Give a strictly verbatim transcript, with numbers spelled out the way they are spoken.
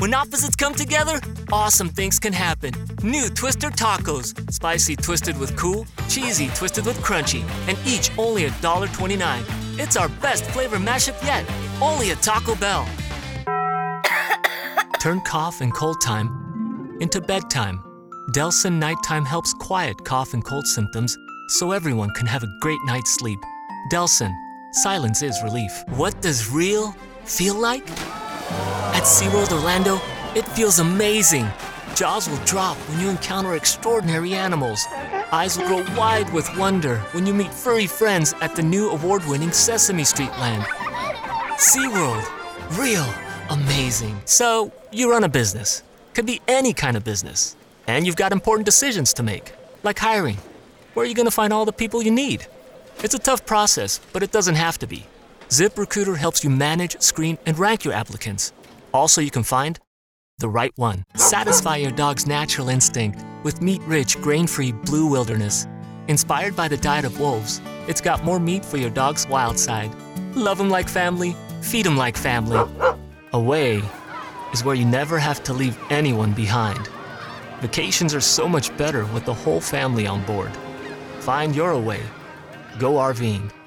When opposites come together, awesome things can happen. New Twister Tacos. Spicy twisted with cool, cheesy twisted with crunchy, and each only one dollar and twenty-nine cents. It's our best flavor mashup yet. Only at Taco Bell. Turn cough and cold time into bedtime. Delsin Nighttime helps quiet cough and cold symptoms so everyone can have a great night's sleep. Delsin, silence is relief. What does real feel like? At SeaWorld Orlando, it feels amazing. Jaws will drop when you encounter extraordinary animals. Eyes will grow wide with wonder when you meet furry friends at the new award-winning Sesame Street Land. SeaWorld, real amazing. So, you run a business. Could be any kind of business. And you've got important decisions to make, like hiring. Where are you going to find all the people you need? It's a tough process, but it doesn't have to be. ZipRecruiter helps you manage, screen, and rank your applicants. Also, you can find the right one. Satisfy your dog's natural instinct with meat-rich, grain-free Blue Wilderness. Inspired by the diet of wolves, it's got more meat for your dog's wild side. Love them like family, feed them like family. Away is where you never have to leave anyone behind. Vacations are so much better with the whole family on board. Find your away. Go RVing.